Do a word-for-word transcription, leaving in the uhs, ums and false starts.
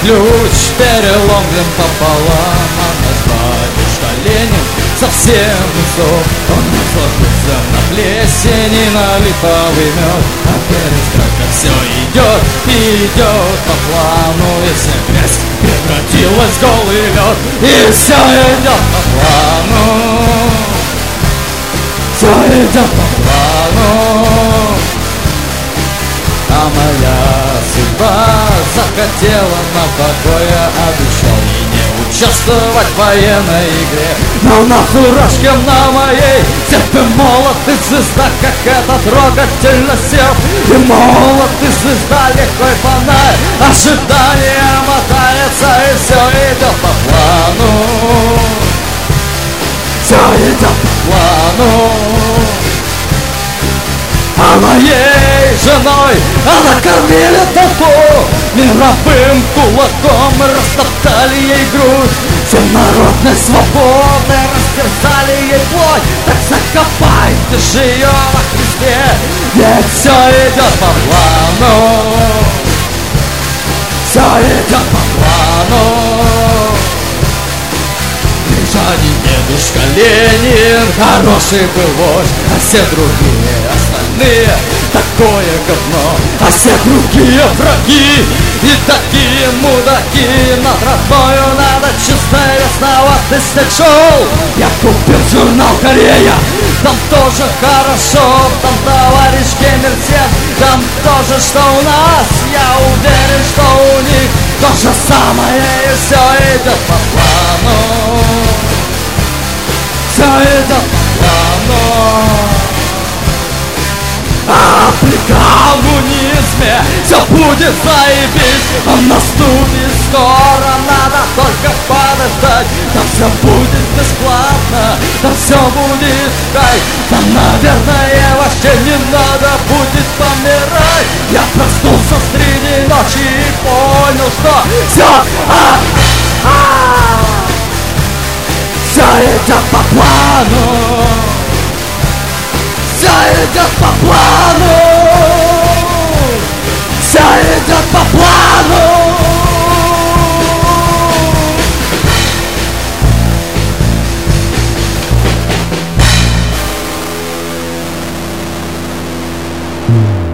ключ переломлен пополам, а над батюшка Ленин совсем высок. Он разложился на плесени, на липовый мед, а перестройка все идет и идет по плану. И вся грязь превратилась в голый лед, и все идет по плану. Все идет по плану. А моя судьба захотела на покое, обещал ей не участвовать в военной игре. Но на фуражке на моей цепи молот и звезда, как это трогательно сел. И молот и звезда, легкой фонарь, ожидание мотается, и все идет по плану. Все идет по плану. А моей женой она кормили толпу мировым кулаком, растоптали ей грудь, всенародной свободы растерзали ей плоть. Так закопайте же ее во Христе, ведь все идет по плану. Все идет по плану. Один дедушка Ленин хороший был вождь, а все другие остальные такое говно. А все другие враги и такие мудаки. Над родною надо чисто весноватый шел. Я купил журнал «Корея», там тоже хорошо. Там товарищ Кемерсен, там тоже что у нас. Я уверен, что у них то же самое, и все идет по плану. Все идет по плану. А при коммунизме все будет заебись. Он наступит скоро, надо только подождать. Там все будет бесплатно, там все будет кайф. Там, наверное, вообще не надо будет помирать. Я проснулся среди ночи и понял, что все а, а, все идет по плану. Все идет по плану. Все идет по плану. Mm.